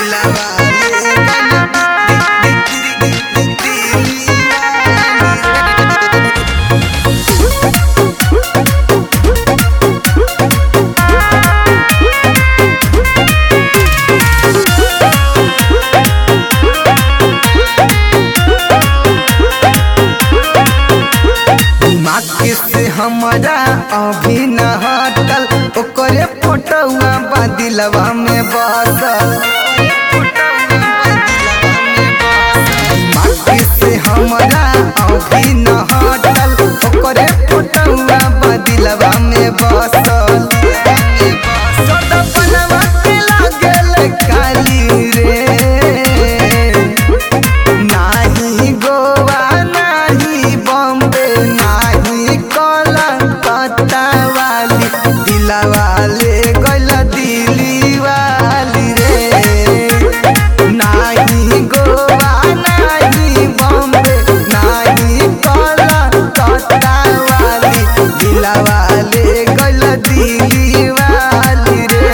हमरा अभी न हटल ओकरे फोटोआ बदिलवा में बसल माटी से हमरा अभी न हटल ओकरे फोटोआ बदिलवा में बसल सदपनवा के लागल काली रे नाही गोवा नाही बॉम्बे नाही कलकत्ता वाली दिलवाले गइल दिल्ली वाली रे नाही गोवा नाही बॉम्बे नाही कलकत्ता वाली दिलवाले गइल दिल्ली वाली रे।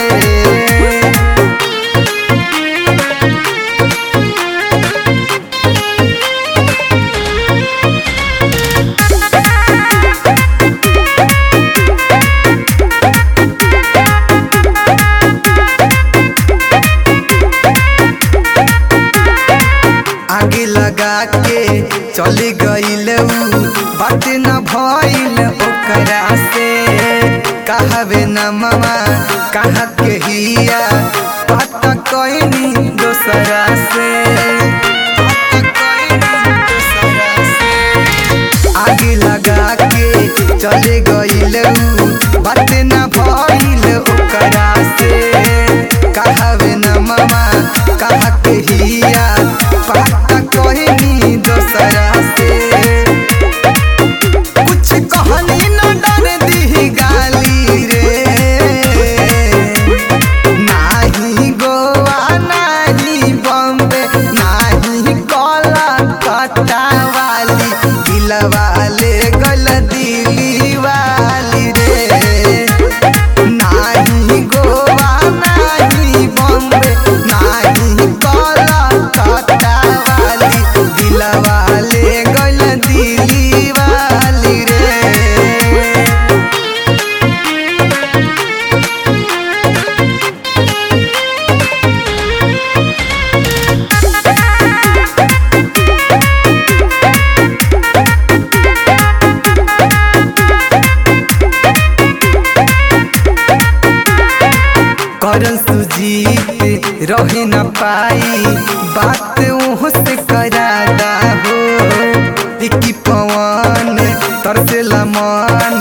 आगे लगा के चली गईल बात न भइल ओकरा से कहवे न मामा कहा के हिया पता कइनी दोसरा से आगे लगा के चले गईल बात न भइल ओकरा से कहवे न मामा कहा के हिया पता कइनी दोसरा से कुछ कहनी न डर दी गाली रे नाही गोवा नाही बॉम्बे नाही कलकत्ता वाली दिलवाले गइल दिल्ली वाली रे नाही गोवा नाही बॉम्बे नाही कलकत्ता वाली दिलवाले गइल दिल्ली वाली रे। करन सुजीत रही न पाई बात ओह से करादा हो इकी पवन तरसेला मन